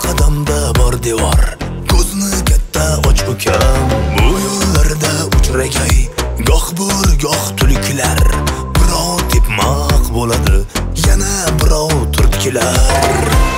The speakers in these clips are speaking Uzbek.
qadamda bor devor. Ko'zni katta och ukam, bu yo'llarda uchragay. Goh bur, goh tulkilar, birov tepmoq bo'ladi, yana birov turtkilar.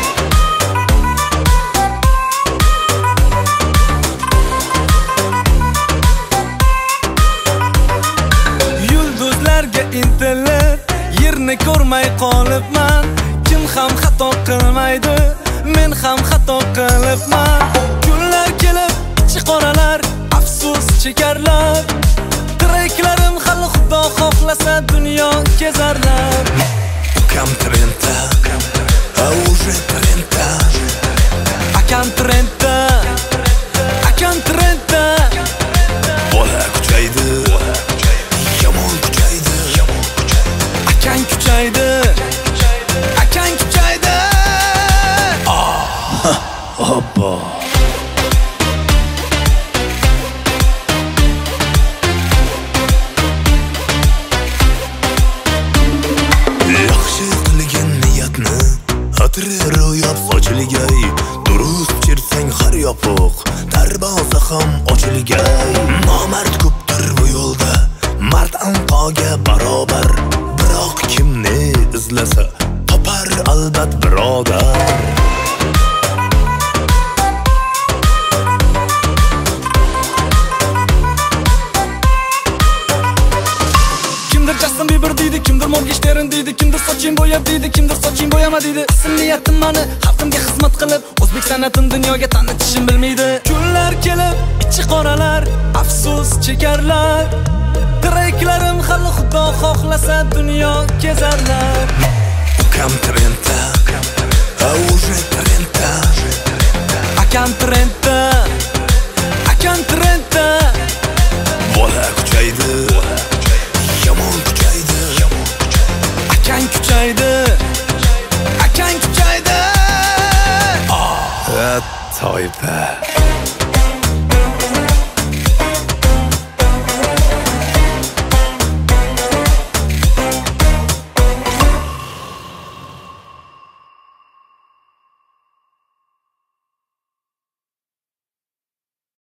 Yulduzlarga intilib, yerni ko'rmay qolibman. Kim ham xato qilmaydi, men ham xato qilibman. Kunlar kelib, ichi qoralar, afsus chekarlar. Tiraklarim hali Xudo xohlasa dunyo kezarlar. Ukam trendda, уже trendda. Akam trendda, akam trendda. Bola kuchaydi, yomon kuchaydi. Akang kuchaydi, akang kuchaydi. Hoppa. Yaxshi qilgan niyatni atri ro'yab sochilgay. Durust chirsang har yopiq, darvoza ham ochilgay. Nomard ko'pdir bu yo'lda, mard anqoga barobar. Biroq kimni izlasa, topar albat birodar. Kimdir Justin Bieber deydi, kimdir Morgenstern deydi, kimdir soching bo'yab deydi, kimdir soching bo'yama deydi. Ism niyatim mani xalqimga xizmat qilib, o'zbek san'atini dunyoga tanitishim bilmaydi. Kunlar kelib, ichi qoralar, afsus chekarlar. Tiraklarim hali Xudo xohlasa dunyo kezarlar. Ukam trendda, уже trendda. Akam trendda, akam trendda. Bola kuchaydi, yomon kuchaydi. Akang kuchaydi, akang kuchaydi. Toypa.